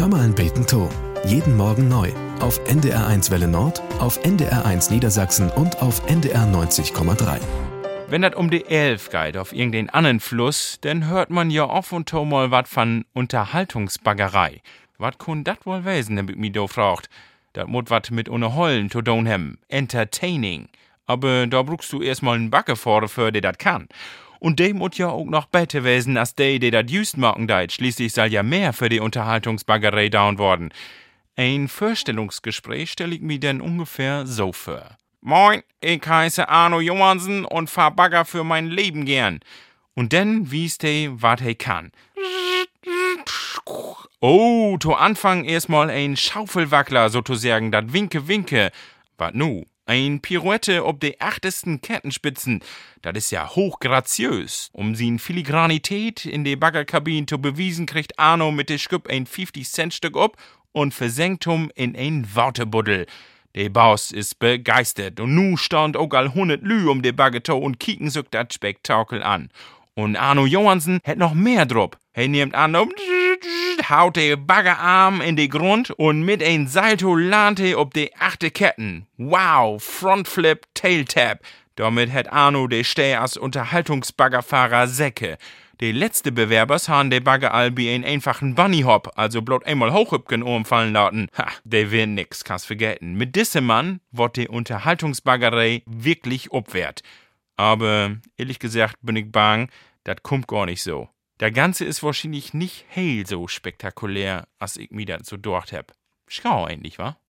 Hör mal ein Beten to. Jeden Morgen neu. Auf NDR1 Welle Nord, auf NDR1 Niedersachsen und auf NDR 90,3. Wenn das um die Elf geht, auf irgendeinen anderen Fluss, dann hört man ja oft und to mal wat von Unterhaltungsbaggerei. Wat kun dat wohl wesen, hab ich mich do fragt. Dat mut wat mit Hollen to doen hem. Entertaining. Aber da brauchst du erstmal einen Backe vor, für der dat kann. Und de mut ja auch noch besser wesen, als de dat just machen deit. Schließlich soll ja mehr für die Unterhaltungsbaggerei down worden. Ein Vorstellungsgespräch stell ich mir denn ungefähr so vor. Moin, ich heiße Arno Johansen und fahr Bagger für mein Leben gern. Und dann wies de, wat he kann. Oh, to Anfang erstmal ein Schaufelwackler, sozusagen, dat Winke. Wat nu? Ein Pirouette ob de 8. Kettenspitzen. Dat is ja hochgraziös. Um sin Filigranität in de Baggerkabine zu bewiesen, kriegt Arno mit de Schüpp ein 50-Cent-Stück ob und versenkt in ein Wortebuddel. De Boss is begeistert und nu stand auch all 100 Lü de Baggerto und kicken sich dat Spektakel an. Und Arno Johansen hätt noch mehr drop. He nimmt Arno, haut de Baggerarm in de Grund und mit ein Salto lante ob de 8. Ketten. Wow, Frontflip, Tailtap. Damit hätt Arno de Steh als Unterhaltungsbaggerfahrer Säcke. De letzte Bewerbers han de Bagger all wie ein einfachen Bunnyhop, also blot einmal hochhüpken umfallen lauten. Ha, de will nix, kannst vergessen. Mit diesem Mann wird die Unterhaltungsbaggerei wirklich obwert. Aber ehrlich gesagt bin ich bang, dat kommt gar nicht so. Der Ganze ist wahrscheinlich nicht heil so spektakulär, als ich mir das so dort hab. Schau eigentlich, wa?